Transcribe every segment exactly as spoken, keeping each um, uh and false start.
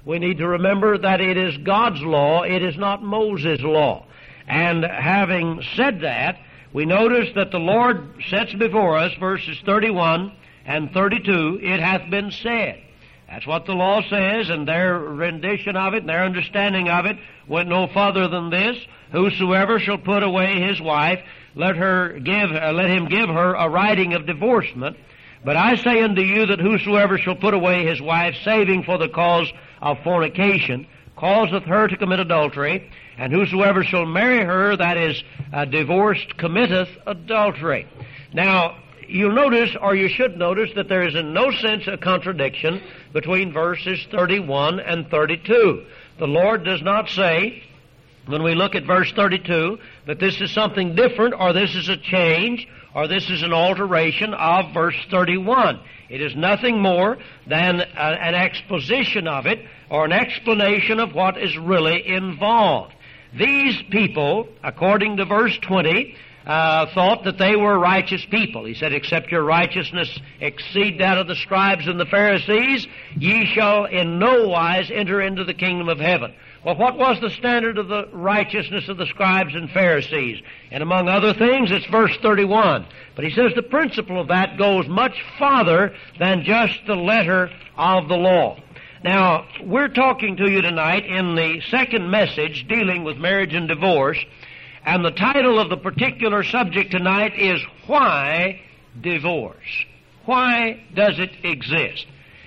we need to remember that it is God's law, it is not Moses' law. And having said that, we notice that the Lord sets before us verses thirty-one and thirty-two, it hath been said. That's what the law says, and their rendition of it, and their understanding of it went no further than this. Whosoever shall put away his wife, let her give, uh, let him give her a writing of divorcement. But I say unto you that whosoever shall put away his wife, saving for the cause of fornication, causeth her to commit adultery, and whosoever shall marry her that is uh, divorced committeth adultery. Now, you'll notice, or you should notice, that there is in no sense a contradiction between verses thirty-one and thirty-two. The Lord does not say, when we look at verse thirty-two, that this is something different, or this is a change, or this is an alteration of verse thirty-one. It is nothing more than a, an exposition of it, or an explanation of what is really involved. These people, according to verse twenty, uh, thought that they were righteous people. He said, except your righteousness exceed that of the scribes and the Pharisees, ye shall in no wise enter into the kingdom of heaven. Well, what was the standard of the righteousness of the scribes and Pharisees? And among other things, it's verse thirty-one. But he says the principle of that goes much farther than just the letter of the law. Now, we're talking to you tonight in the second message dealing with marriage and divorce, and the title of the particular subject tonight is Why Divorce? Why does it exist?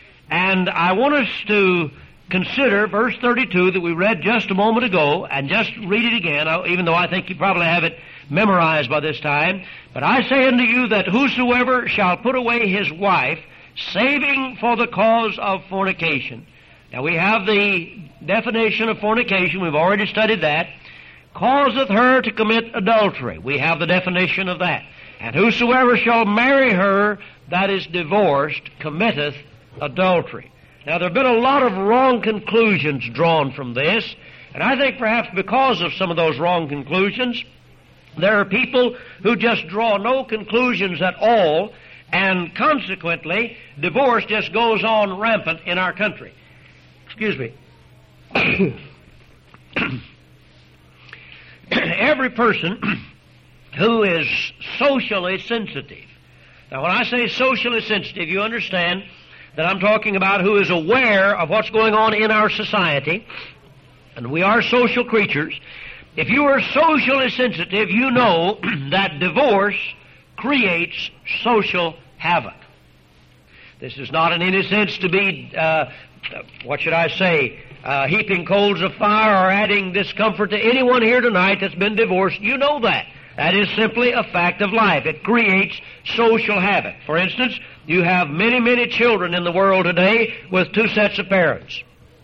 And I want us to consider verse thirty-two that we read just a moment ago, and just read it again, even though I think you probably have it memorized by this time. But I say unto you that whosoever shall put away his wife, saving for the cause of fornication. Now we have the definition of fornication, we've already studied that. Causeth her to commit adultery. We have the definition of that. And whosoever shall marry her that is divorced committeth adultery. Now there have been a lot of wrong conclusions drawn from this, and I think perhaps because of some of those wrong conclusions, there are people who just draw no conclusions at all, and consequently, divorce just goes on rampant in our country. Excuse me. Every person who is socially sensitive. Now, when I say socially sensitive, you understand that I'm talking about who is aware of what's going on in our society, and we are social creatures. If you are socially sensitive, you know that divorce creates social havoc. This is not in any sense to be, uh, what should I say, uh, heaping coals of fire or adding discomfort to anyone here tonight that's been divorced. You know that. That is simply a fact of life. It creates social havoc. For instance, you have many, many children in the world today with two sets of parents.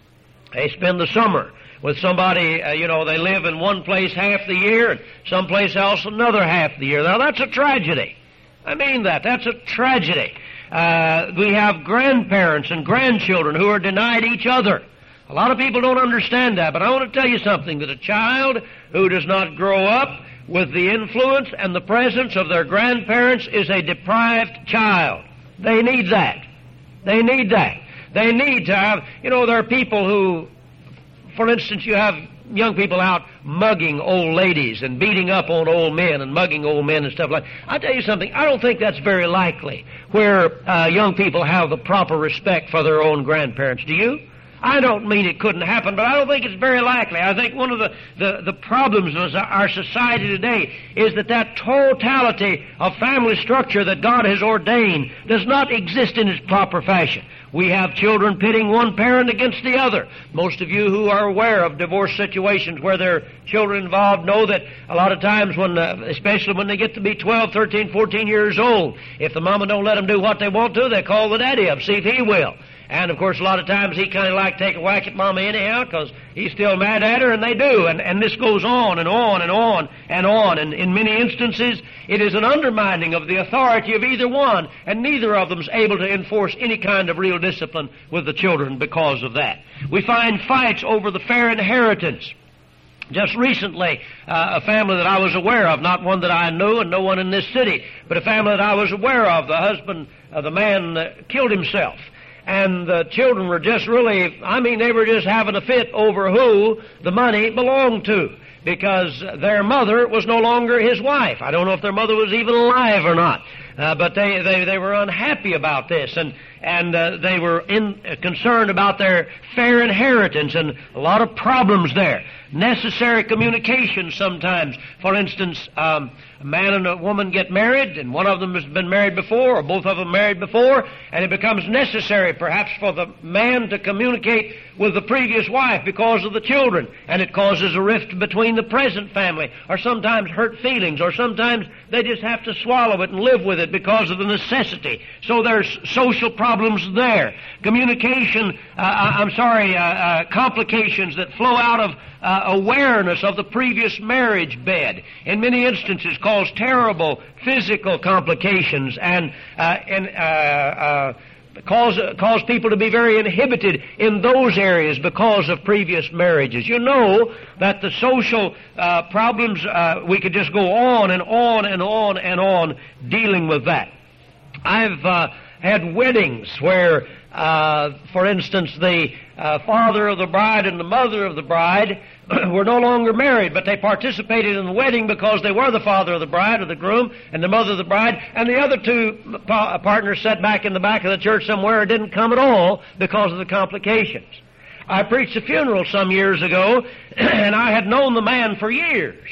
They spend the summer with somebody, uh, you know, they live in one place half the year and someplace else another half the year. Now, that's a tragedy. I mean that. That's a tragedy. Uh, we have grandparents and grandchildren who are denied each other. A lot of people don't understand that, but I want to tell you something, that a child who does not grow up with the influence and the presence of their grandparents is a deprived child. They need that. They need that. They need to have, you know, there are people who, for instance, you have young people out mugging old ladies and beating up on old men and mugging old men and stuff like that. I'll tell you something, I don't think that's very likely where uh, young people have the proper respect for their own grandparents. Do you? I don't mean it couldn't happen, but I don't think it's very likely. I think one of the, the, the problems of our society today is that that totality of family structure that God has ordained does not exist in its proper fashion. We have children pitting one parent against the other. Most of you who are aware of divorce situations where there are children involved know that a lot of times when, uh, especially when they get to be twelve, thirteen, fourteen years old, if the mama don't let them do what they want to, they call the daddy up, see if he will. And, of course, a lot of times he kind of like to take a whack at mama anyhow because he's still mad at her, and they do. And, and this goes on and on and on and on. And in many instances, it is an undermining of the authority of either one, and neither of them is able to enforce any kind of real discipline with the children because of that. We find fights over the fair inheritance. Just recently, uh, a family that I was aware of, not one that I knew and no one in this city, but a family that I was aware of, the husband, uh, the man uh, killed himself. and the children were just really, I mean, they were just having a fit over who the money belonged to, because their mother was no longer his wife. I don't know if their mother was even alive or not, uh, but they, they, they were unhappy about this, and and uh, they were in, uh, concerned about their fair inheritance, and a lot of problems there. Necessary communication sometimes. For instance, um, a man and a woman get married, and one of them has been married before, or both of them married before, and it becomes necessary perhaps for the man to communicate with the previous wife because of the children, and it causes a rift between the present family, or sometimes hurt feelings, or sometimes they just have to swallow it and live with it because of the necessity. So there's social problems there. Communication, uh, I'm sorry, uh, uh, complications that flow out of uh, awareness of the previous marriage bed. In many instances cause terrible physical complications, and, uh, and uh, uh, cause, cause people to be very inhibited in those areas because of previous marriages. You know that the social uh, problems, uh, we could just go on and on and on and on dealing with that. I've uh, had weddings where, uh, for instance, the uh, father of the bride and the mother of the bride were no longer married, but they participated in the wedding because they were the father of the bride or the groom and the mother of the bride, and the other two pa- partners sat back in the back of the church somewhere and didn't come at all because of the complications. I preached a funeral some years ago, and I had known the man for years.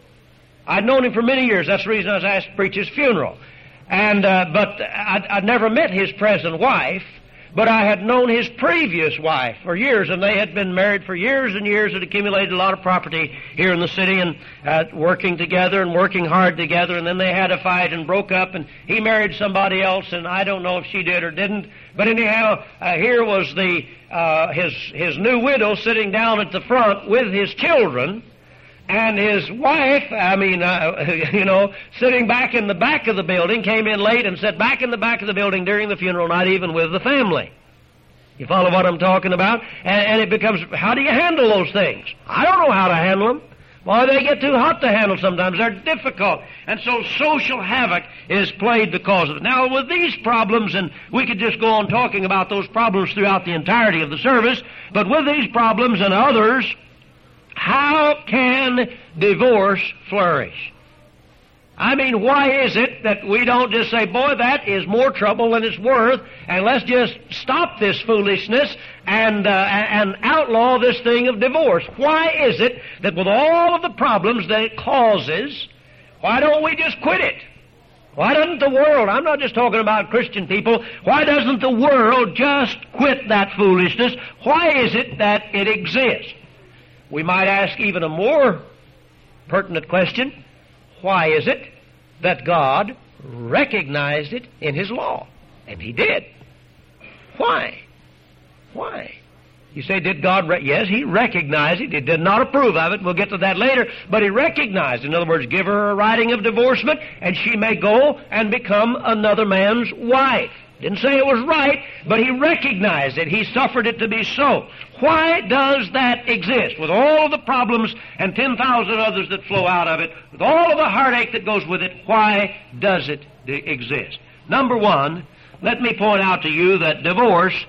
I'd known him for many years. That's the reason I was asked to preach his funeral. And uh, but I'd, I'd never met his present wife, but I had known his previous wife for years, and they had been married for years and years and accumulated a lot of property here in the city, and uh, working together and working hard together, and then they had a fight and broke up, and he married somebody else, and I don't know if she did or didn't, but anyhow, uh, here was the uh, his his new widow sitting down at the front with his children, and his wife, I mean, uh, you know, sitting back in the back of the building, came in late and sat back in the back of the building during the funeral, not even with the family. You follow what I'm talking about? And, and it becomes, how do you handle those things? I don't know how to handle them. Well, they get too hot to handle sometimes. They're difficult. And so social havoc is played because of it. Now, with these problems, and we could just go on talking about those problems throughout the entirety of the service, but with these problems and others, how can divorce flourish? I mean, why is it that we don't just say, boy, that is more trouble than it's worth, and let's just stop this foolishness and uh, and outlaw this thing of divorce? Why is it that with all of the problems that it causes, why don't we just quit it? Why doesn't the world, I'm not just talking about Christian people, why doesn't the world just quit that foolishness? Why is it that it exists? We might ask even a more pertinent question. Why is it that God recognized it in His law? And He did. Why? Why? You say, did God? Re- yes, He recognized it. He did not approve of it. We'll get to that later. But He recognized it. In other words, give her a writing of divorcement, and she may go and become another man's wife. Didn't say it was right, but He recognized it. He suffered it to be so. Why does that exist? With all of the problems and ten thousand others that flow out of it, with all of the heartache that goes with it, why does it exist? Number one, let me point out to you that divorce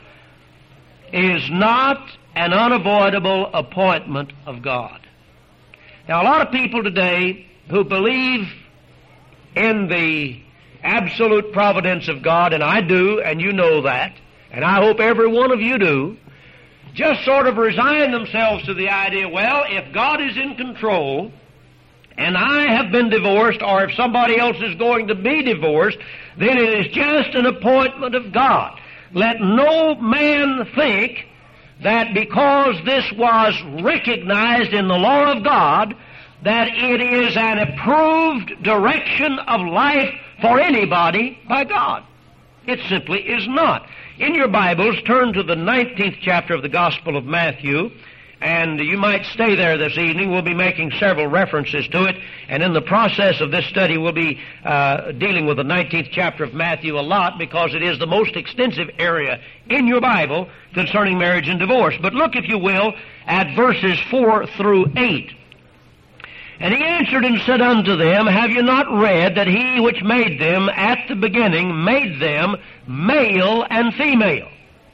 is not an unavoidable appointment of God. Now, a lot of people today who believe in the absolute providence of God, and I do, and you know that, and I hope every one of you do, just sort of resign themselves to the idea, well, if God is in control, and I have been divorced, or if somebody else is going to be divorced, then it is just an appointment of God. Let no man think that because this was recognized in the law of God, that it is an approved direction of life for anybody by God. It simply is not. In your Bibles, turn to the nineteenth chapter of the Gospel of Matthew, and you might stay there this evening. We'll be making several references to it, and in the process of this study, we'll be uh, dealing with the nineteenth chapter of Matthew a lot, because it is the most extensive area in your Bible concerning marriage and divorce. But look, if you will, at verses four through eight. And He answered and said unto them, Have you not read that He which made them at the beginning made them male and female?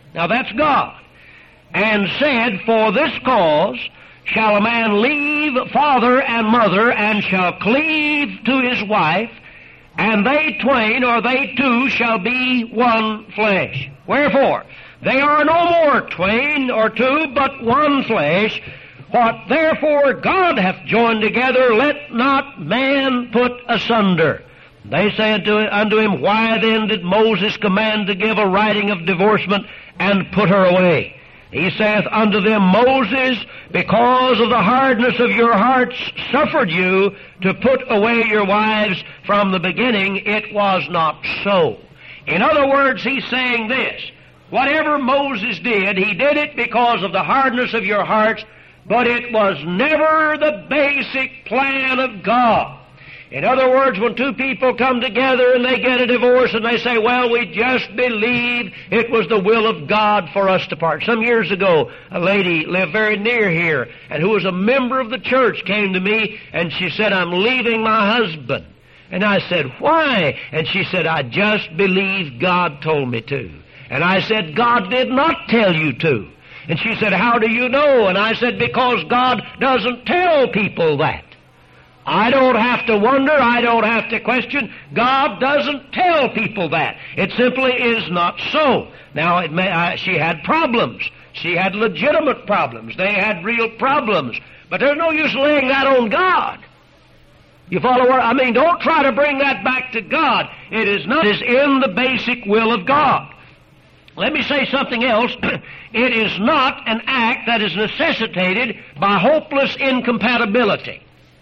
Now that's God. And said, For this cause shall a man leave father and mother, and shall cleave to his wife, and they twain, or they two, shall be one flesh. Wherefore, they are no more twain or two, but one flesh. What therefore God hath joined together, let not man put asunder. They said to, unto him, Why then did Moses command to give a writing of divorcement and put her away? He saith unto them, Moses, because of the hardness of your hearts, suffered you to put away your wives from the beginning. It was not so. In other words, he's saying this. Whatever Moses did, he did it because of the hardness of your hearts, but it was never the basic plan of God. In other words, when two people come together and they get a divorce and they say, well, we just believe it was the will of God for us to part. Some years ago, a lady lived very near here and who was a member of the church came to me and she said, I'm leaving my husband. And I said, why? And she said, I just believe God told me to. And I said, God did not tell you to. And she said, how do you know? And I said, because God doesn't tell people that. I don't have to wonder, I don't have to question. God doesn't tell people that. It simply is not so. Now, it may, uh, she had problems. She had legitimate problems. They had real problems. But there's no use laying that on God. You follow what I mean? Don't try to bring that back to God. It is not. It is in the basic will of God. Let me say something else. It is not an act that is necessitated by hopeless incompatibility.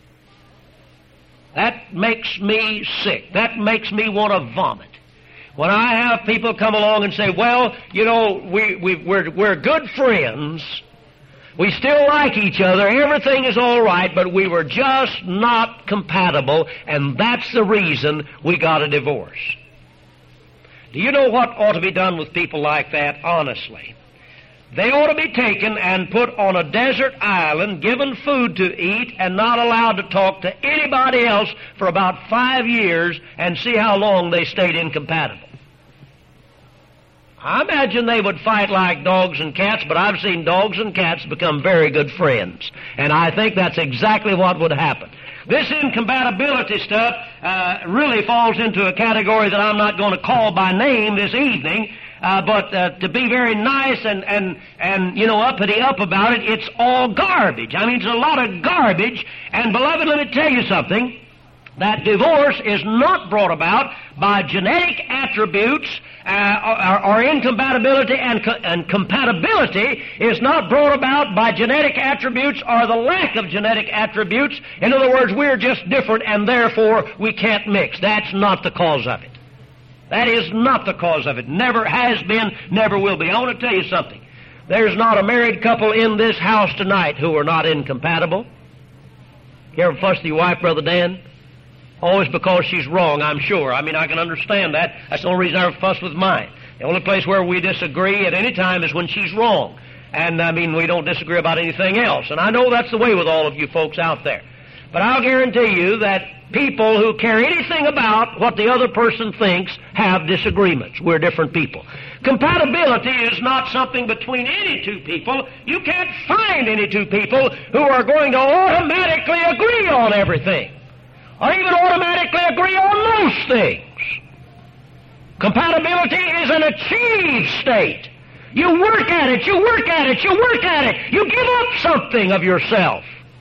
That makes me sick. That makes me want to vomit. When I have people come along and say, well, you know, we, we, we're, we're good friends. We still like each other. Everything is all right, but we were just not compatible, and that's the reason we got a divorce. Do you know what ought to be done with people like that, honestly? They ought to be taken and put on a desert island, given food to eat, and not allowed to talk to anybody else for about five years and see how long they stayed incompatible. I imagine they would fight like dogs and cats, but I've seen dogs and cats become very good friends. And I think that's exactly what would happen. This incompatibility stuff uh, really falls into a category that I'm not going to call by name this evening. Uh, but uh, to be very nice and, and, and, you know, uppity up about it, it's all garbage. I mean, it's a lot of garbage. And, beloved, let me tell you something. That divorce is not brought about by genetic attributes uh, or, or incompatibility, and, co- and compatibility is not brought about by genetic attributes or the lack of genetic attributes. In other words, we're just different and therefore we can't mix. That's not the cause of it. That is not the cause of it. Never has been, never will be. I want to tell you something. There's not a married couple in this house tonight who are not incompatible. You ever fuss with your wife, Brother Dan? Always because she's wrong, I'm sure. I mean, I can understand that. That's the only reason I ever fuss with mine. The only place where we disagree at any time is when she's wrong. And, I mean, we don't disagree about anything else. And I know that's the way with all of you folks out there. But I'll guarantee you that people who care anything about what the other person thinks have disagreements. We're different people. Compatibility is not something between any two people. You can't find any two people who are going to automatically agree on everything, or even automatically agree on most things. Compatibility is an achieved state. You work at it, you work at it, you work at it. You give up something of yourself.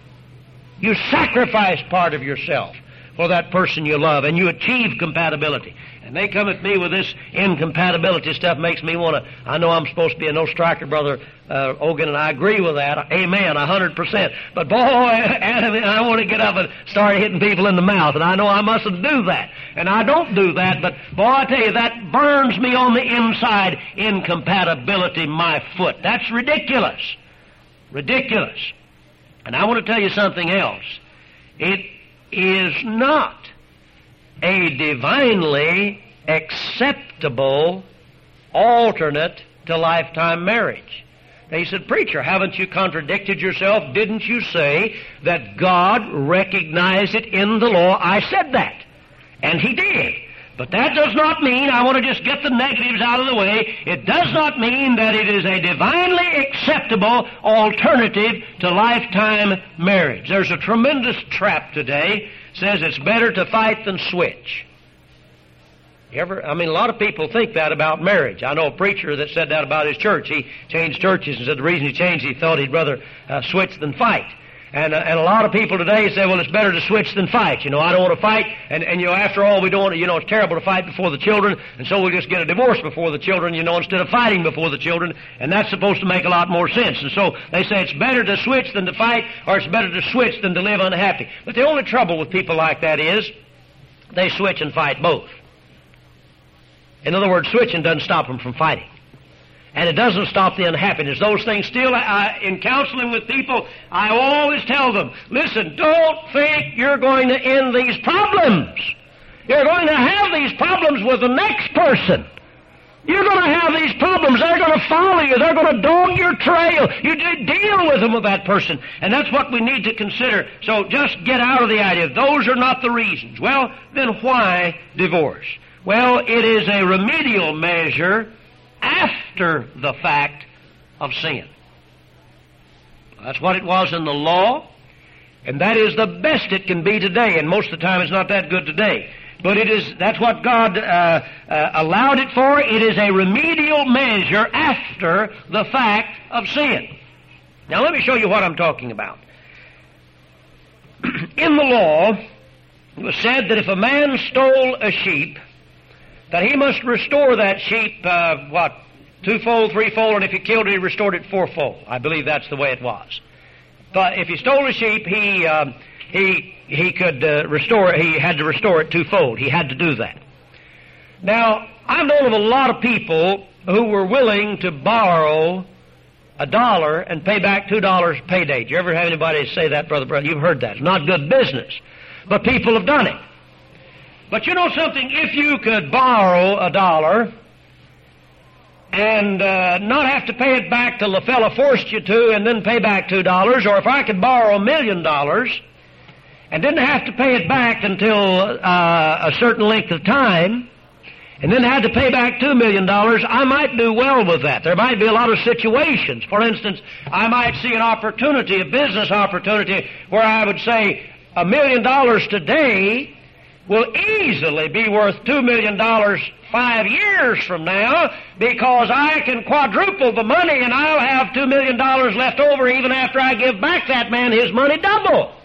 You sacrifice part of yourself for that person you love, and you achieve compatibility. And they come at me with this incompatibility stuff, makes me want to, I know I'm supposed to be a no-striker, Brother uh, Ogan, and I agree with that. Amen, a hundred percent. But boy, Adam, I want to get up and start hitting people in the mouth, and I know I mustn't do that. And I don't do that, but boy, I tell you, that burns me on the inside, incompatibility, my foot. That's ridiculous. Ridiculous. And I want to tell you something else. It is not a divinely acceptable alternate to lifetime marriage. They said, preacher, haven't you contradicted yourself? Didn't you say that God recognized it in the law? I said that. And He did. But that does not mean, I want to just get the negatives out of the way, it does not mean that it is a divinely acceptable alternative to lifetime marriage. There's a tremendous trap today, says it's better to fight than switch. You ever, I mean, a lot of people think that about marriage. I know a preacher that said that about his church. He changed churches and said the reason he changed, he thought he'd rather uh, switch than fight. And, uh, and a lot of people today say, well, it's better to switch than fight. You know, I don't want to fight, and, and you know, after all, we don't want to, you know, it's terrible to fight before the children, and so we'll just get a divorce before the children, you know, instead of fighting before the children, and that's supposed to make a lot more sense. And so they say it's better to switch than to fight, or it's better to switch than to live unhappy. But the only trouble with people like that is they switch and fight both. In other words, switching doesn't stop them from fighting. And it doesn't stop the unhappiness. Those things still, I, in counseling with people, I always tell them, listen, don't think you're going to end these problems. You're going to have these problems with the next person. You're going to have these problems. They're going to follow you. They're going to dog your trail. You do deal with them with that person. And that's what we need to consider. So just get out of the idea. Those are not the reasons. Well, then why divorce? Well, it is a remedial measure after the fact of sin. That's what it was in the law, and that is the best it can be today, and most of the time it's not that good today. But it is, that's what God uh, uh, allowed it for. It is a remedial measure after the fact of sin. Now let me show you what I'm talking about. In the law, it was said that if a man stole a sheep, that he must restore that sheep, uh, what, twofold, threefold, and if he killed it, he restored it fourfold. I believe that's the way it was. But if he stole a sheep, he uh, he he could uh, restore it. He had to restore it twofold. He had to do that. Now, I've known of a lot of people who were willing to borrow a dollar and pay back two dollars payday. Do you ever have anybody say that, brother? Brother, you've heard that. It's not good business, but people have done it. But you know something? If you could borrow a dollar and uh, not have to pay it back till the fellow forced you to and then pay back two dollars, or if I could borrow a million dollars and didn't have to pay it back until uh, a certain length of time, and then had to pay back two million dollars, I might do well with that. There might be a lot of situations. For instance, I might see an opportunity, a business opportunity, where I would say a million dollars today will easily be worth two million dollars five years from now, because I can quadruple the money and I'll have two million dollars left over even after I give back that man his money double.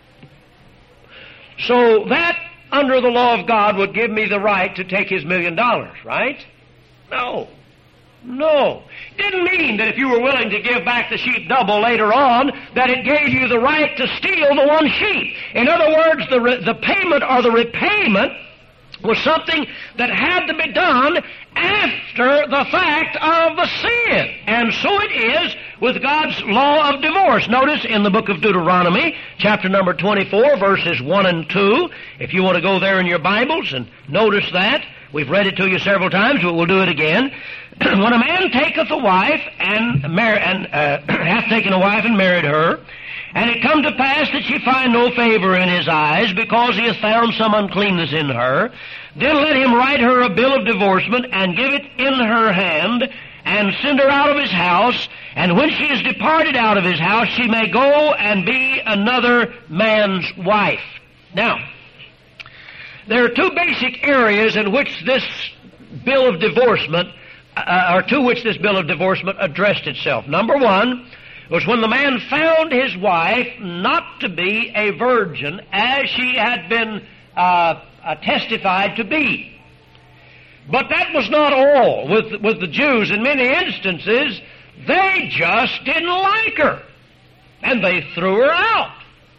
So that, under the law of God, would give me the right to take his million dollars, right? No. No. It didn't mean that if you were willing to give back the sheep double later on, that it gave you the right to steal the one sheep. In other words, the, re- the payment or the repayment was something that had to be done after the fact of the sin. And so it is with God's law of divorce. Notice in the book of Deuteronomy, chapter number twenty-four, verses one and two. If you want to go there in your Bibles and notice that. We've read it to you several times, but we'll do it again. When a man taketh a wife and, mar- and uh, hath taken a wife and married her, and it come to pass that she find no favor in his eyes, because he hath found some uncleanness in her, then let him write her a bill of divorcement, and give it in her hand, and send her out of his house, and when she is departed out of his house, she may go and be another man's wife. Now, there are two basic areas in which this bill of divorcement, uh, or to which this bill of divorcement addressed itself. Number one was when the man found his wife not to be a virgin as she had been uh, uh, testified to be. But that was not all with, with the Jews. In many instances, they just didn't like her, and they threw her out.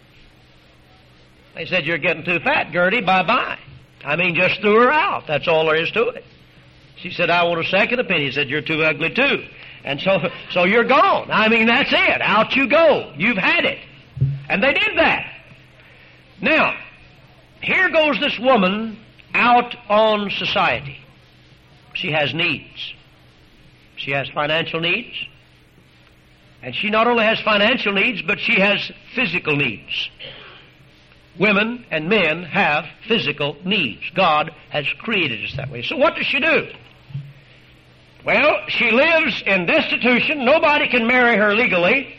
They said, you're getting too fat, Gertie, bye-bye. I mean, just threw her out. That's all there is to it. She said, I want a second opinion. He said, you're too ugly, too. And so, so you're gone. I mean, that's it. Out you go. You've had it. And they did that. Now, here goes this woman out on society. She has needs. She has financial needs. And she not only has financial needs, but she has physical needs. women and men have physical needs. God has created us that way. So what does she do? Well, she lives in destitution. Nobody can marry her legally.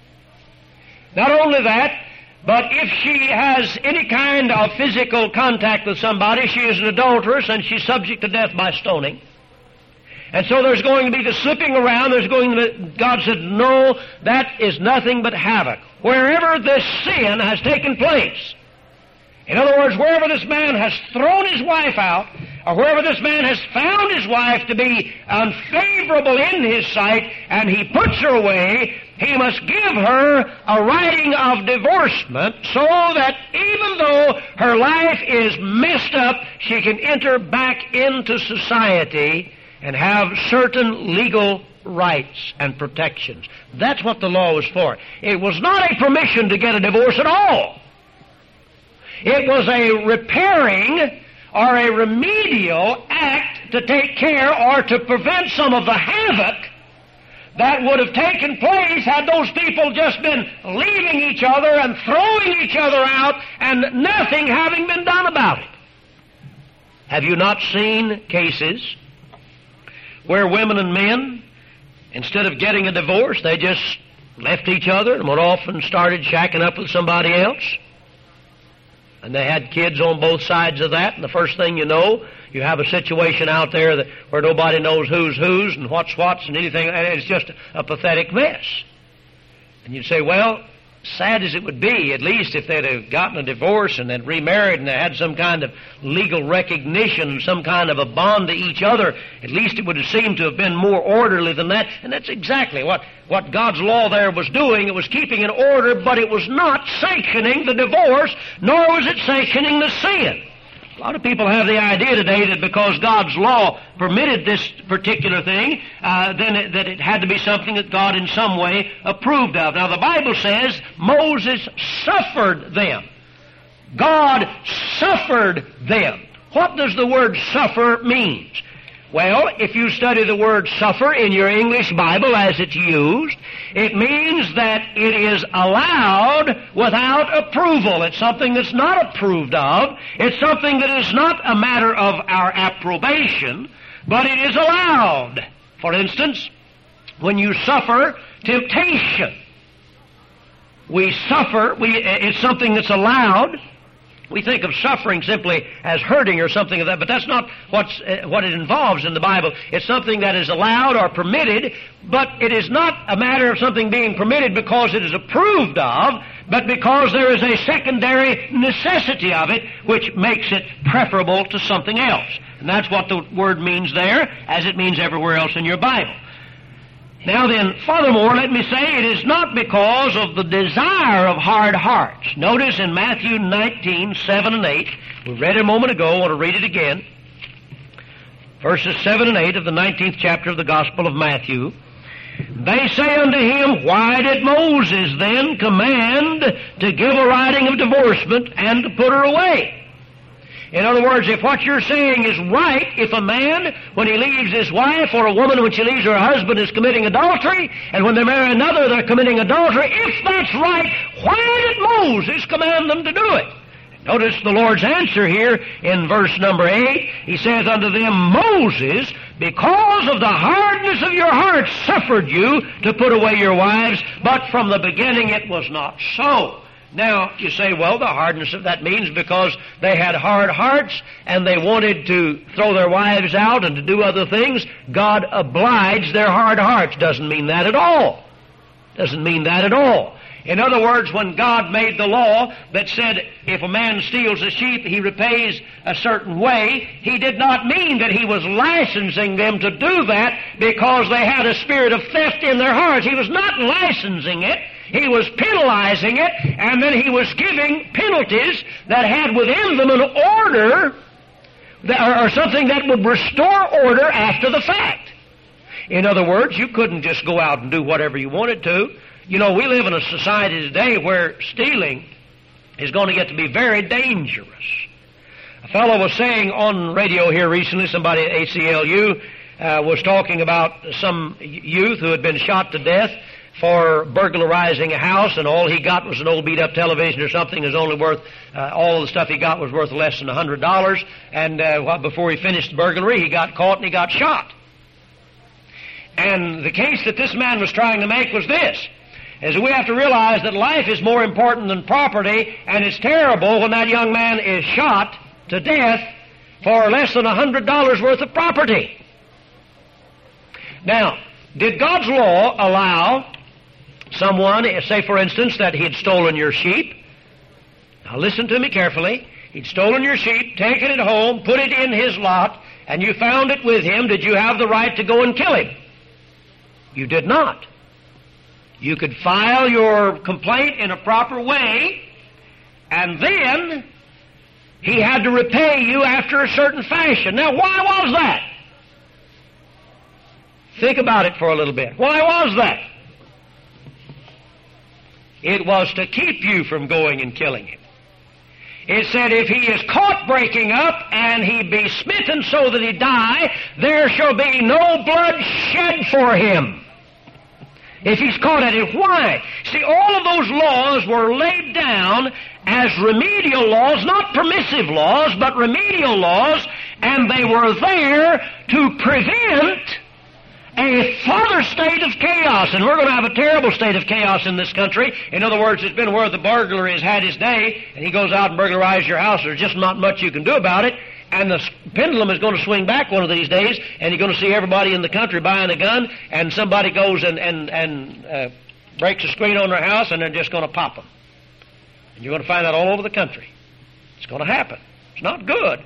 Not only that, but if she has any kind of physical contact with somebody, she is an adulteress and she's subject to death by stoning. And so there's going to be the slipping around. There's going to be, God said, no, that is nothing but havoc. Wherever this sin has taken place, in other words, wherever this man has thrown his wife out, or wherever this man has found his wife to be unfavorable in his sight, and he puts her away, he must give her a writing of divorcement so that even though her life is messed up, she can enter back into society and have certain legal rights and protections. That's what the law was for. It was not a permission to get a divorce at all. It was a repairing or a remedial act to take care or to prevent some of the havoc that would have taken place had those people just been leaving each other and throwing each other out and nothing having been done about it. Have you not seen cases where women and men, instead of getting a divorce, they just left each other and went off and started shacking up with somebody else? And they had kids on both sides of that, and the first thing you know, you have a situation out there that, where nobody knows who's who's and what's what's and anything, and it's just a, a pathetic mess. And you'd say, well, sad as it would be, at least if they'd have gotten a divorce and then remarried and they had some kind of legal recognition, some kind of a bond to each other, at least it would have seemed to have been more orderly than that. And that's exactly what, what God's law there was doing. It was keeping in order, but it was not sanctioning the divorce, nor was it sanctioning the sin. A lot of people have the idea today that because God's law permitted this particular thing, uh, then it, that it had to be something that God in some way approved of. Now the Bible says Moses suffered them. God suffered them. What does the word suffer mean? Well, if you study the word suffer in your English Bible as it's used, it means that it is allowed without approval. It's something that's not approved of. It's something that is not a matter of our approbation, but it is allowed. For instance, when you suffer temptation, we suffer, we, it's something that's allowed. We think of suffering simply as hurting or something of that, but that's not what's, uh, what it involves in the Bible. It's something that is allowed or permitted, but it is not a matter of something being permitted because it is approved of, but because there is a secondary necessity of it which makes it preferable to something else. And that's what the word means there, as it means everywhere else in your Bible. Now then, furthermore, let me say it is not because of the desire of hard hearts. Notice in Matthew nineteen, seven and eight, we read it a moment ago, I want to read it again. Verses seven and eight of the nineteenth chapter of the Gospel of Matthew. They say unto him, why did Moses then command to give a writing of divorcement and to put her away? In other words, if what you're saying is right, if a man, when he leaves his wife, or a woman, when she leaves her husband, is committing adultery, and when they marry another, they're committing adultery, if that's right, why did Moses command them to do it? Notice the Lord's answer here in verse number eight. He says unto them, Moses, because of the hardness of your heart, suffered you to put away your wives, but from the beginning it was not so. Now, you say, well, the hardness of that means because they had hard hearts and they wanted to throw their wives out and to do other things. God obliged their hard hearts. Doesn't mean that at all. Doesn't mean that at all. In other words, when God made the law that said if a man steals a sheep, he repays a certain way, he did not mean that he was licensing them to do that because they had a spirit of theft in their hearts. He was not licensing it. He was penalizing it, and then he was giving penalties that had within them an order, or something that would restore order after the fact. In other words, you couldn't just go out and do whatever you wanted to. You know, we live in a society today where stealing is going to get to be very dangerous. A fellow was saying on radio here recently, somebody at A C L U uh, was talking about some youth who had been shot to death for burglarizing a house, and all he got was an old beat-up television or something. Is only worth uh, all the stuff he got was worth less than a hundred dollars. And uh, before he finished the burglary, he got caught and he got shot. And the case that this man was trying to make was this: is that we have to realize that life is more important than property, and it's terrible when that young man is shot to death for less than a hundred dollars worth of property. Now, did God's law allow someone, say for instance, that he had stolen your sheep? Now listen to me carefully. He'd stolen your sheep, taken it home, put it in his lot, and you found it with him. Did you have the right to go and kill him? You did not. You could file your complaint in a proper way, and then he had to repay you after a certain fashion. Now, why was that? Think about it for a little bit. Why was that? It was to keep you from going and killing him. It said, if he is caught breaking up, and he be smitten so that he die, there shall be no blood shed for him. If he's caught at it, why? See, all of those laws were laid down as remedial laws, not permissive laws, but remedial laws, and they were there to prevent a further state of chaos. And we're going to have a terrible state of chaos in this country. In other words, it's been where the burglar has had his day, and he goes out and burglarizes your house. There's just not much you can do about it. And the pendulum is going to swing back one of these days, and you're going to see everybody in the country buying a gun, and somebody goes and, and, and uh, breaks a screen on their house, and they're just going to pop them. And you're going to find that all over the country. It's going to happen. It's not good.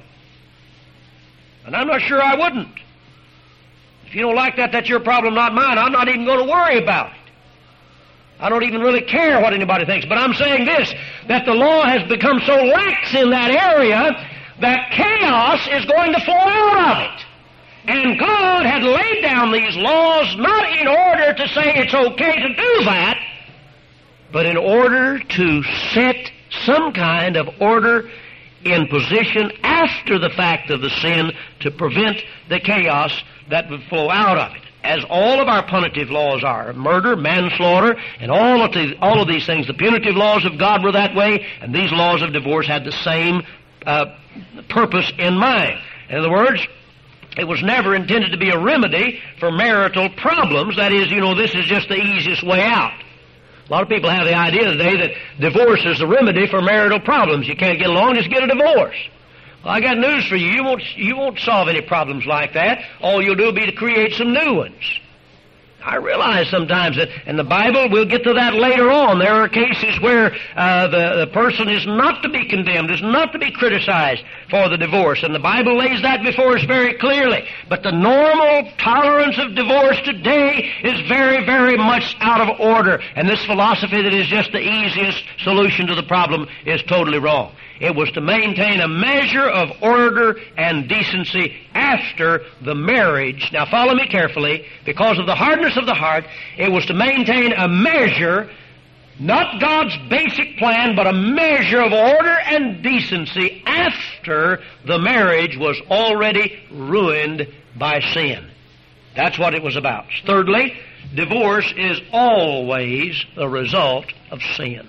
And I'm not sure I wouldn't. If you don't like that, that's your problem, not mine. I'm not even going to worry about it. I don't even really care what anybody thinks. But I'm saying this, that the law has become so lax in that area that chaos is going to flow out of it. And God had laid down these laws not in order to say it's okay to do that, but in order to set some kind of order in position after the fact of the sin to prevent the chaos that would flow out of it. As all of our punitive laws are, murder, manslaughter, and all of, the, all of these things, the punitive laws of God were that way, and these laws of divorce had the same uh, purpose in mind. In other words, it was never intended to be a remedy for marital problems. That is, you know, this is just the easiest way out. A lot of people have the idea today that divorce is the remedy for marital problems. You can't get along, just get a divorce. Well, I got news for you. You won't, you won't solve any problems like that. All you'll do will be to create some new ones. I realize sometimes that in the Bible, we'll get to that later on, there are cases where uh, the, the person is not to be condemned, is not to be criticized for the divorce, and the Bible lays that before us very clearly. But the normal tolerance of divorce today is very, very much out of order, and this philosophy that is just the easiest solution to the problem is totally wrong. It was to maintain a measure of order and decency after the marriage. Now follow me carefully. Because of the hardness of the heart, it was to maintain a measure, not God's basic plan, but a measure of order and decency after the marriage was already ruined by sin. That's what it was about. Thirdly, divorce is always the result of sin.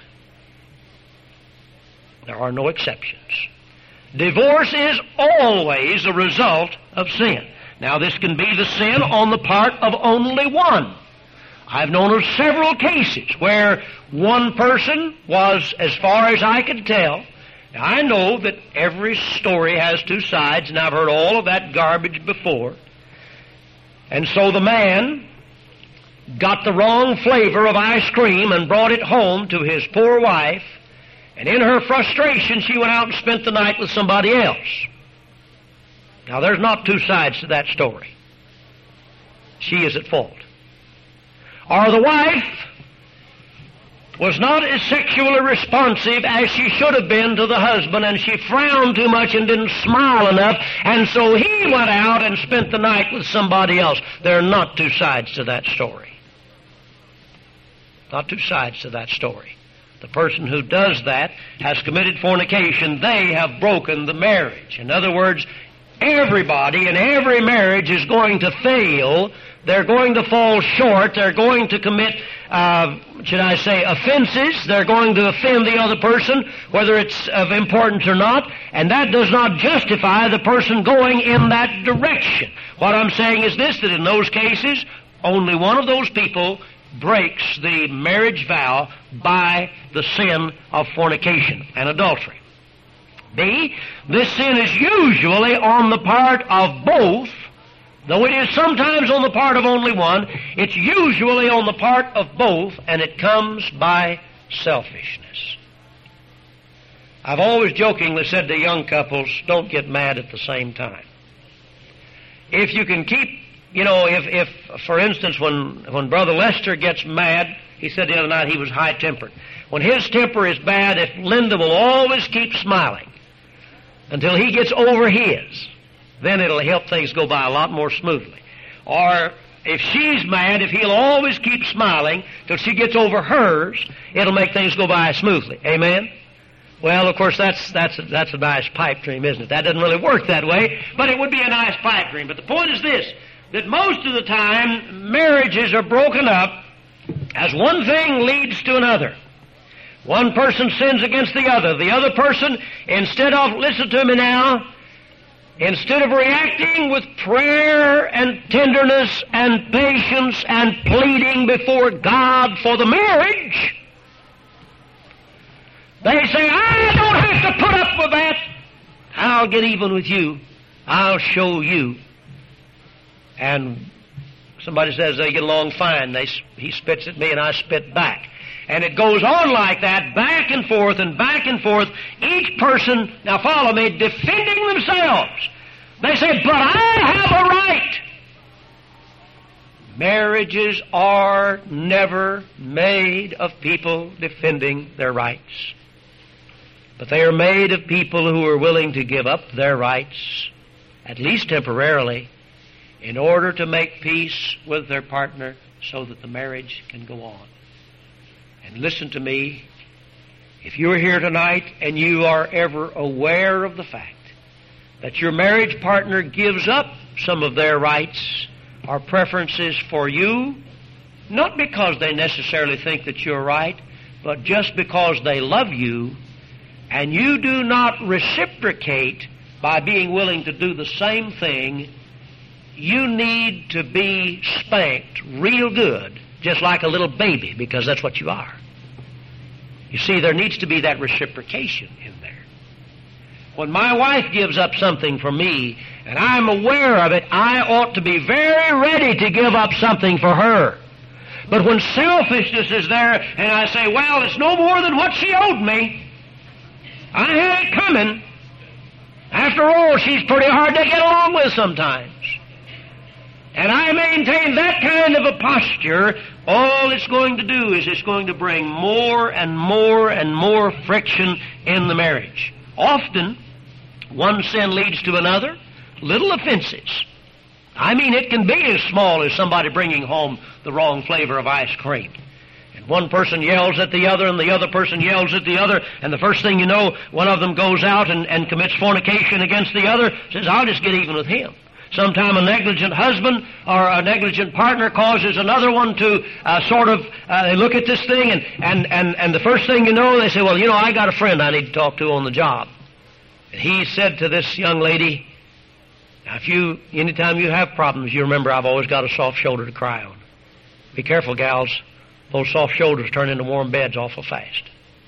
There are no exceptions. Divorce is always a result of sin. Now, this can be the sin on the part of only one. I've known of several cases where one person was, as far as I could tell, now I know that every story has two sides, and I've heard all of that garbage before. And so the man got the wrong flavor of ice cream and brought it home to his poor wife, and in her frustration, she went out and spent the night with somebody else. Now, there's not two sides to that story. She is at fault. Or the wife was not as sexually responsive as she should have been to the husband, and she frowned too much and didn't smile enough, and so he went out and spent the night with somebody else. There are not two sides to that story. Not two sides to that story. The person who does that has committed fornication. They have broken the marriage. In other words, everybody in every marriage is going to fail. They're going to fall short. They're going to commit uh, should I say, offenses. They're going to offend the other person, whether it's of importance or not, and that does not justify the person going in that direction. What I'm saying is this, that in those cases, only one of those people breaks the marriage vow by the sin of fornication and adultery. B, this sin is usually on the part of both, though it is sometimes on the part of only one. It's usually on the part of both, and it comes by selfishness. I've always jokingly said to young couples, don't get mad at the same time. If you can keep, you know, if, if for instance, when, when Brother Lester gets mad, he said the other night he was high-tempered. When his temper is bad, if Linda will always keep smiling until he gets over his, then it'll help things go by a lot more smoothly. Or if she's mad, if he'll always keep smiling till she gets over hers, it'll make things go by smoothly. Amen? Well, of course, that's that's a, that's a nice pipe dream, isn't it? That doesn't really work that way, but it would be a nice pipe dream. But the point is this, that most of the time, marriages are broken up as one thing leads to another. One person sins against the other. The other person, instead of, listen to me now, instead of reacting with prayer and tenderness and patience and pleading before God for the marriage, they say, I don't have to put up with that. I'll get even with you. I'll show you. And somebody says they get along fine. They, he spits at me and I spit back. And it goes on like that, back and forth and back and forth, each person, now follow me, defending themselves. They say, but I have a right. Marriages are never made of people defending their rights. But they are made of people who are willing to give up their rights, at least temporarily, in order to make peace with their partner so that the marriage can go on. And listen to me, if you're here tonight and you are ever aware of the fact that your marriage partner gives up some of their rights or preferences for you, not because they necessarily think that you're right, but just because they love you, and you do not reciprocate by being willing to do the same thing, you need to be spanked real good, just like a little baby, because that's what you are. You see, there needs to be that reciprocation in there. When my wife gives up something for me, and I'm aware of it, I ought to be very ready to give up something for her. But when selfishness is there, and I say, well, it's no more than what she owed me, I had it coming. After all, she's pretty hard to get along with sometimes. And I maintain that kind of a posture, all it's going to do is it's going to bring more and more and more friction in the marriage. Often, one sin leads to another, little offenses. I mean, it can be as small as somebody bringing home the wrong flavor of ice cream. And one person yells at the other, and the other person yells at the other, and the first thing you know, one of them goes out and, and commits fornication against the other, says, I'll just get even with him. Sometime a negligent husband or a negligent partner causes another one to uh, sort of, uh, they look at this thing, and, and, and, and the first thing you know, they say, well, you know, I got a friend I need to talk to on the job. And he said to this young lady, now if you, anytime you have problems, you remember I've always got a soft shoulder to cry on. Be careful, gals. Those soft shoulders turn into warm beds awful fast.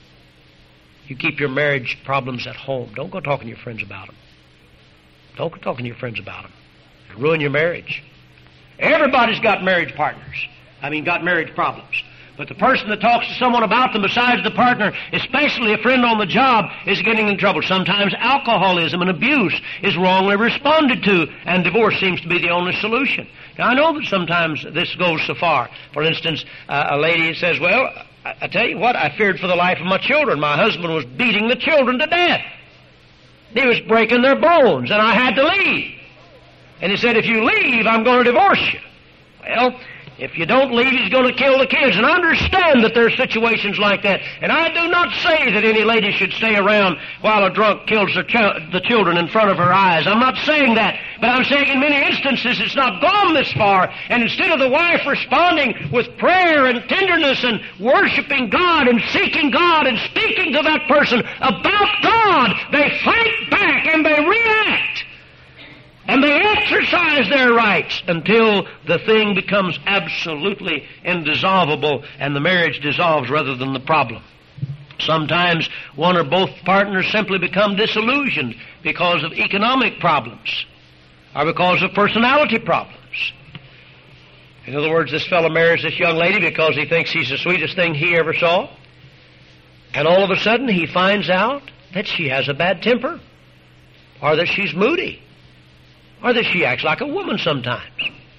You keep your marriage problems at home. Don't go talking to your friends about them. Don't go talking to your friends about them. It'll ruin your marriage. Everybody's got marriage partners. I mean, got marriage problems. But the person that talks to someone about them besides the partner, especially a friend on the job, is getting in trouble. Sometimes alcoholism and abuse is wrongly responded to, and divorce seems to be the only solution. Now, I know that sometimes this goes so far. For instance, uh, a lady says, well, I, I tell you what, I feared for the life of my children. My husband was beating the children to death. He was breaking their bones, and I had to leave. And he said, if you leave, I'm going to divorce you. Well, If you don't leave, he's going to kill the kids. And I understand that there are situations like that. And I do not say that any lady should stay around while a drunk kills the, ch- the children in front of her eyes. I'm not saying that. But I'm saying in many instances it's not gone this far. And instead of the wife responding with prayer and tenderness and worshiping God and seeking God and speaking to that person about God, they fight back and they react. And they exercise their rights until the thing becomes absolutely indissoluble and the marriage dissolves rather than the problem. Sometimes one or both partners simply become disillusioned because of economic problems or because of personality problems. In other words, this fellow marries this young lady because he thinks she's the sweetest thing he ever saw. And all of a sudden he finds out that she has a bad temper or that she's moody, or that she acts like a woman sometimes.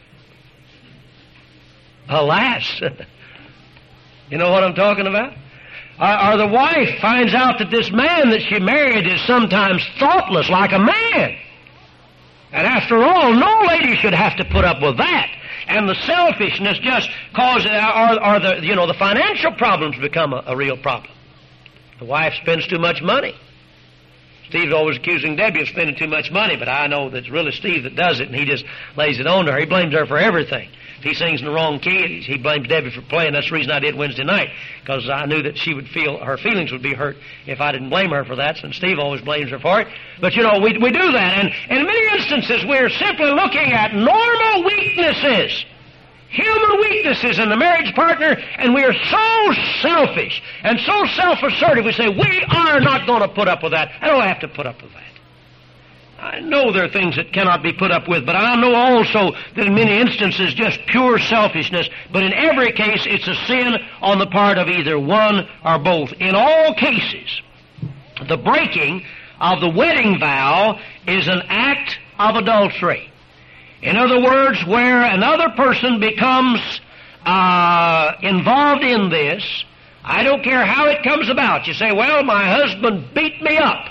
Alas, you know what I'm talking about? Or, or the wife finds out that this man that she married is sometimes thoughtless like a man. And after all, no lady should have to put up with that. And the selfishness just causes, or, or the, you know, the financial problems become a, a real problem. The wife spends too much money. Steve's always accusing Debbie of spending too much money, but I know that it's really Steve that does it, and he just lays it on to her. He blames her for everything. If he sings in the wrong key, he blames Debbie for playing. That's the reason I did Wednesday night, because I knew that she would feel, her feelings would be hurt if I didn't blame her for that, and Steve always blames her for it. But, you know, we, we do that, and, and in many instances we're simply looking at normal weaknesses, human weaknesses in the marriage partner, and we are so selfish and so self-assertive. We say, we are not going to put up with that. I don't have to put up with that. I know there are things that cannot be put up with, but I know also that in many instances just pure selfishness, but in every case it's a sin on the part of either one or both. In all cases, the breaking of the wedding vow is an act of adultery. In other words, where another person becomes uh, involved in this, I don't care how it comes about. You say, well, my husband beat me up.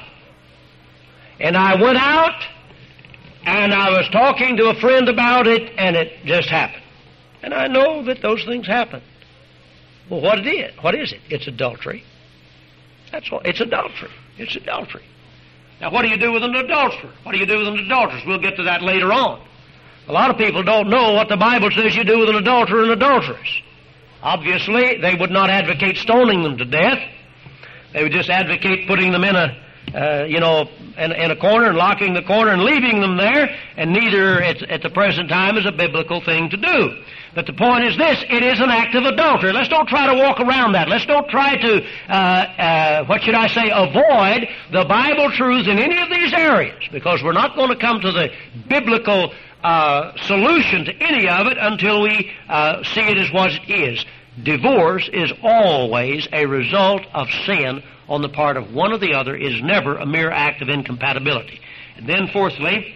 And I went out, and I was talking to a friend about it, and it just happened. And I know that those things happen. Well, what it is? What is it? It's adultery. That's all. It's adultery. It's adultery. Now, what do you do with an adulterer? What do you do with an adulteress? We'll get to that later on. A lot of people don't know what the Bible says you do with an adulterer and adulteress. Obviously, they would not advocate stoning them to death. They would just advocate putting them in a, uh, you know, in, in a corner and locking the corner and leaving them there, and neither at, at the present time is a biblical thing to do. But the point is this, it is an act of adultery. Let's don't try to walk around that. Let's don't try to, uh, uh, what should I say, avoid the Bible truths in any of these areas, because we're not going to come to the biblical Uh, solution to any of it until we uh, see it as what it is. Divorce is always a result of sin on the part of one or the other. It is never a mere act of incompatibility. And then fourthly,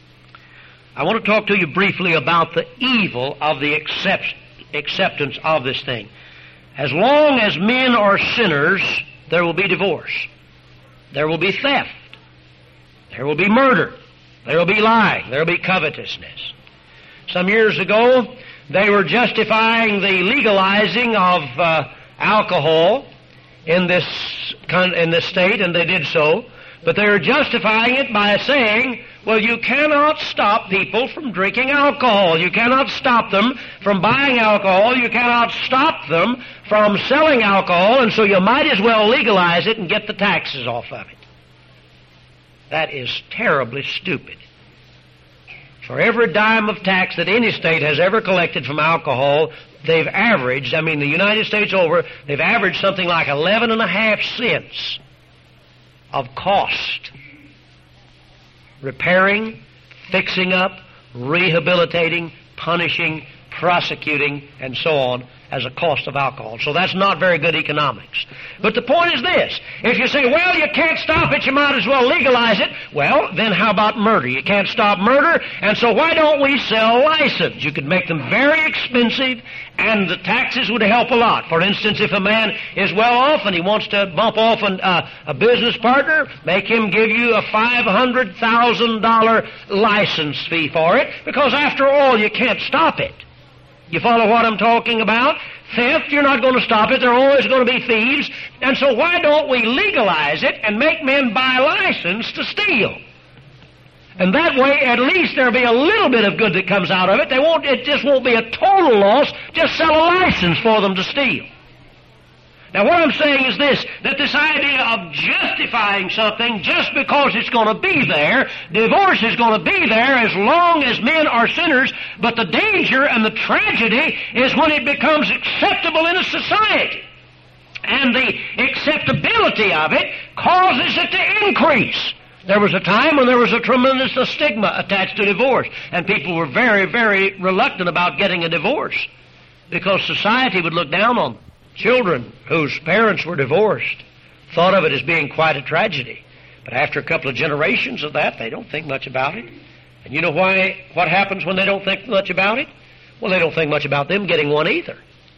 I want to talk to you briefly about the evil of the accept- acceptance of this thing. As long as men are sinners, there will be divorce. There will be theft. There will be murder. There will be lying. There will be covetousness. Some years ago, they were justifying the legalizing of uh, alcohol in this in this state, and they did so. But they were justifying it by saying, well, you cannot stop people from drinking alcohol. You cannot stop them from buying alcohol. You cannot stop them from selling alcohol, and so you might as well legalize it and get the taxes off of it. That is terribly stupid. For every dime of tax that any state has ever collected from alcohol, they've averaged, I mean the United States over, they've averaged something like eleven and a half cents of cost. Repairing, fixing up, rehabilitating, punishing, prosecuting, and so on, as a cost of alcohol. So that's not very good economics. But the point is this. If you say, well, you can't stop it, you might as well legalize it. Well, then how about murder? You can't stop murder, and so why don't we sell license? You could make them very expensive, and the taxes would help a lot. For instance, if a man is well off and he wants to bump off an, uh, a business partner, make him give you a five hundred thousand dollars license fee for it, because after all, you can't stop it. You follow what I'm talking about? Theft, you're not going to stop it. There are always going to be thieves. And so why don't we legalize it and make men buy a license to steal? And that way, at least there'll be a little bit of good that comes out of it. They won't, it just won't be a total loss. Just sell a license for them to steal. Now what I'm saying is this, that this idea of justifying something just because it's going to be there, divorce is going to be there as long as men are sinners, but the danger and the tragedy is when it becomes acceptable in a society. And the acceptability of it causes it to increase. There was a time when there was a tremendous stigma attached to divorce, and people were very, very reluctant about getting a divorce because society would look down on them. Children whose parents were divorced thought of it as being quite a tragedy. But after a couple of generations of that, they don't think much about it. And you know why? What happens when they don't think much about it? Well, they don't think much about them getting one either.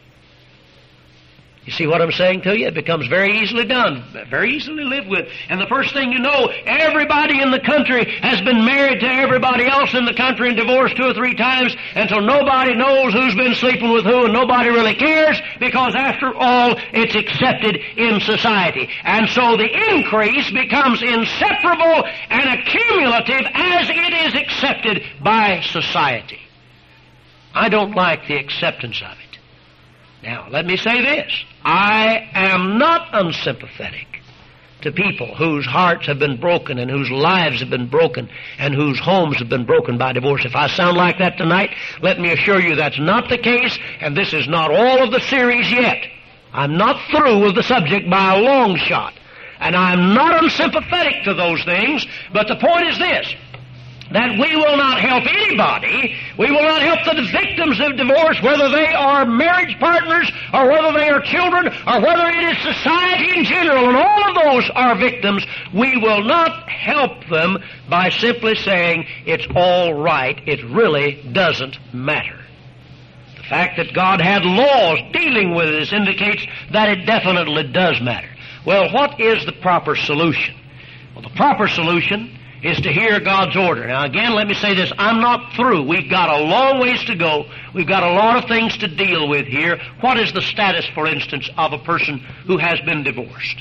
You see what I'm saying to you? It becomes very easily done, very easily lived with. And the first thing you know, everybody in the country has been married to everybody else in the country and divorced two or three times until nobody knows who's been sleeping with who, and nobody really cares because after all, it's accepted in society. And so the increase becomes inseparable and accumulative as it is accepted by society. I don't like the acceptance of it. Now, let me say this. I am not unsympathetic to people whose hearts have been broken and whose lives have been broken and whose homes have been broken by divorce. If I sound like that tonight, let me assure you that's not the case, and this is not all of the series yet. I'm not through with the subject by a long shot, and I'm not unsympathetic to those things, but the point is this, that we will not help anybody, we will not help the victims of divorce, whether they are marriage partners, or whether they are children, or whether it is society in general, and all of those are victims. We will not help them by simply saying, it's all right, it really doesn't matter. The fact that God had laws dealing with this indicates that it definitely does matter. Well, what is the proper solution? Well, the proper solution is to hear God's order. Now again, let me say this, I'm not through. We've got a long ways to go. We've got a lot of things to deal with here. What is the status, for instance, of a person who has been divorced?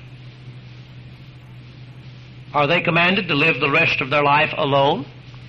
Are they commanded to live the rest of their life alone?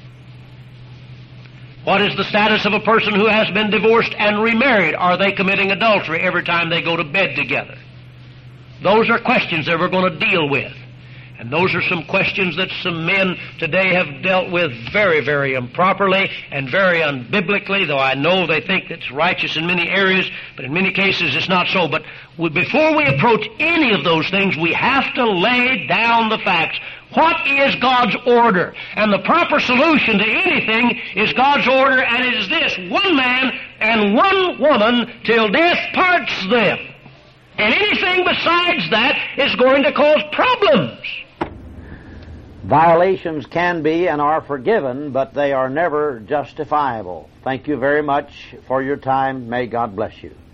What is the status of a person who has been divorced and remarried? Are they committing adultery every time they go to bed together? Those are questions that we're going to deal with. And those are some questions that some men today have dealt with very, very improperly and very unbiblically, though I know they think it's righteous in many areas, but in many cases it's not so. But we, before we approach any of those things, we have to lay down the facts. What is God's order? And the proper solution to anything is God's order, and it is this, one man and one woman till death parts them. And anything besides that is going to cause problems. Violations can be and are forgiven, but they are never justifiable. Thank you very much for your time. May God bless you.